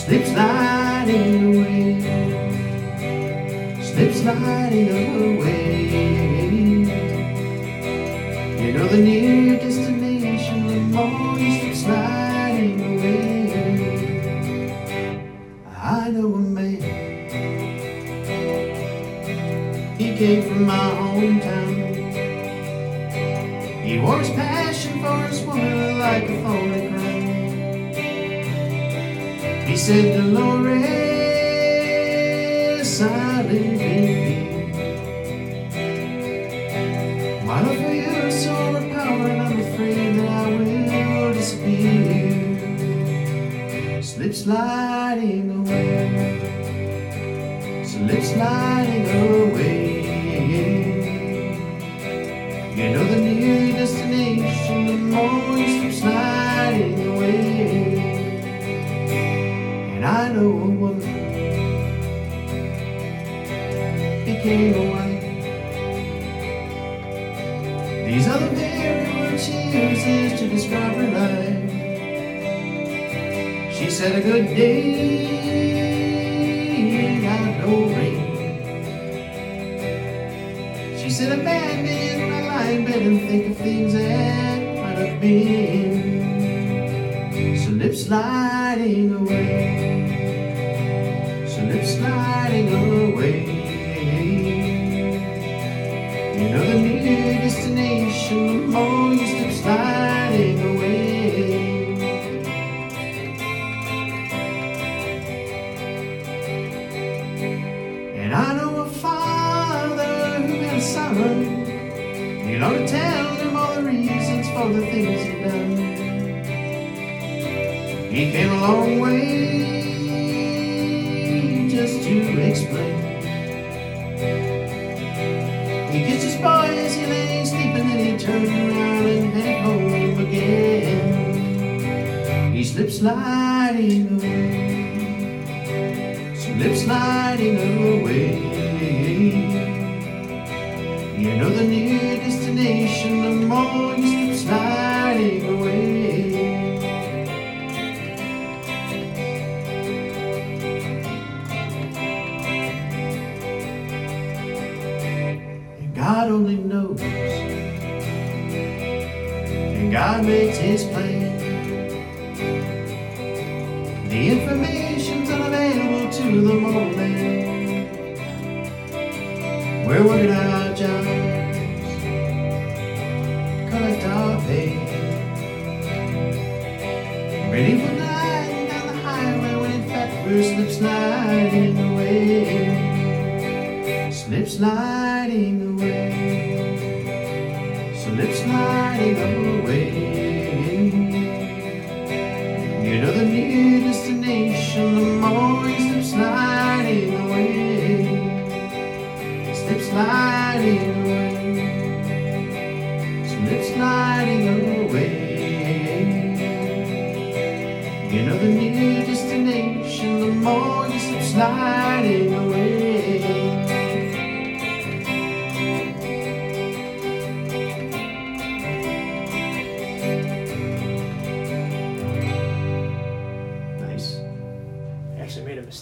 slip sliding away, slip sliding away. You know the near destination, the more you slip sliding away. I know a man, he came from my hometown. He wore his passion for his woman like a thorny crown. He said, Dolores, I live in thee. My love for you is so overpowering, I'm afraid that I will disappear. Slip sliding away, slip sliding away. You know the nearer your destination, the more you slip sliding away. And I know a woman became a wife. These are the very words she uses to describe her life. She said a good day got no rain. She said a bad day when I lie in bed and think of things that might have been. Slip sliding away, slip sliding away. You know the near destination, the more you slip sliding away. And I know a father who had a son. You ought to tell him all the reasons for the things he'd done. He came a long way just to explain. He kissed his boy as he lay sleeping, then he turned around and headed home again. He slipped sliding away, slip sliding away. You know the near destination, the more you slip sliding away. And God only knows, and God makes his plan. The information's unavailable to the mortal man. We're working our jobs, collect our pay, ready for riding down the highway when in fact we're slip sliding away, slip sliding away, slip sliding away. You know the near destination, the more you slip sliding away, slip sliding away, slip sliding away. You know the near destination, the more you slip sliding away. Actually made a mistake.